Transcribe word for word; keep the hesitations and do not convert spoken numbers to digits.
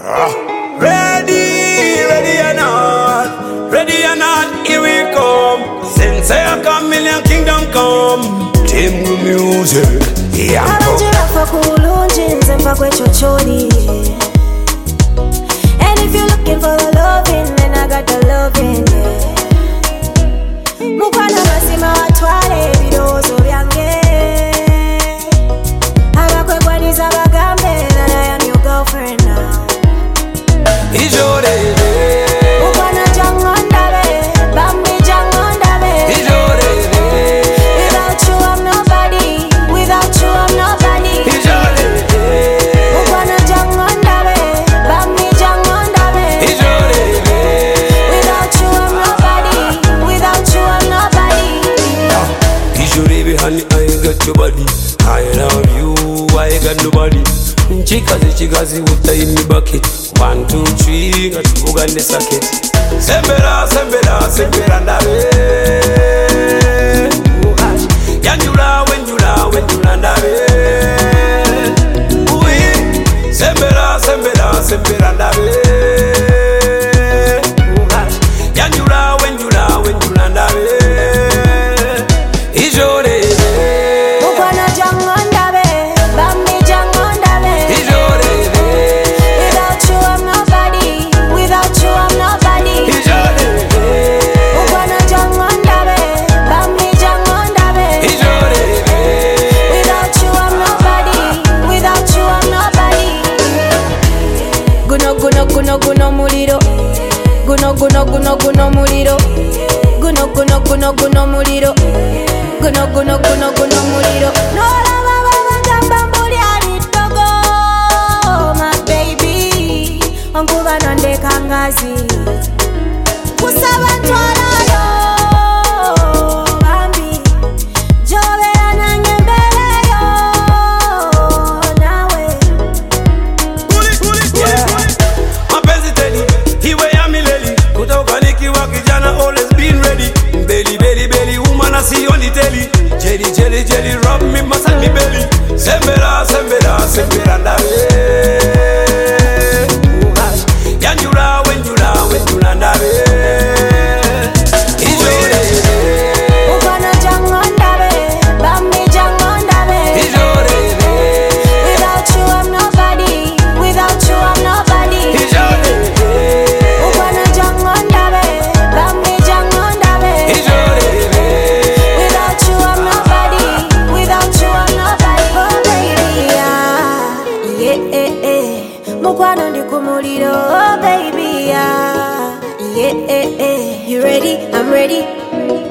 Ready, ready or not, ready or not, here we come. Since I come, million kingdom come. Team music, yeah. Abajira kulunji nzemba kwe chochoni. And if you're looking for the loving, then I got the loving, yeah. Mukwana masima watwale bidozo byange. Abakwegwaniza bagambe that I am your girlfriend now. Ijore Mukwana jangondabe, bambi jangondabe. Ijore Without you I'm nobody, without you I'm nobody. Ijore Mukwana jangondabe, bambi jangondabe. Ijore Without you I'm nobody, without you I'm nobody. Ijore behind I got your body. I love you, I got nobody. Chikazi chikazi uta in the bucket. One, two, three, got to go in the socket. Sembera, sembera, sembera ndabe. Yanjula, wenjula, wenjula ndabe. Ui, sembera, sembera, sembera ndabe. Yanjula, wenjula, wenjula ndabe. Ijore Mukwana jangondabe, bambi jangondabe. Ijore Without you I'm nobody, without you I'm nobody. Ijore Mukwana jangondabe, bambi jangondabe. Ijore Without you I'm nobody, without you I'm nobody. Guno guno guno guno muliro. Guno guno guno guno muliro. Guno guno guno guno muliro. Guno guno guno guno muliro. No lava baba gamba mbuli ali togo. My baby, onkuba nande kangazi. Kusaba ntwalayo bambi. Jobera nange mbeleyo nawe. mapenzi teli iwe ya mileli kutoka nikiwa kijana always been ready belly belly belly woman sioni teli jelly jelly jelly rub me massage me belly sembera sembera sembera ndabe yanjula wenjula wenjula ndabe Ijore Mukwana jangondabe, bambi jangondabe. Ijore Without you I'm nobody, without you I'm nobody. Ijore Mukwana jangondabe, bambi jangondabe. Ijore Without you I'm nobody, without you I'm nobody. Oh baby, yeah, yeah, eh, eh. Mukwano ndi kumuliro, oh baby, yeah, yeah, eh, eh. You ready? I'm ready.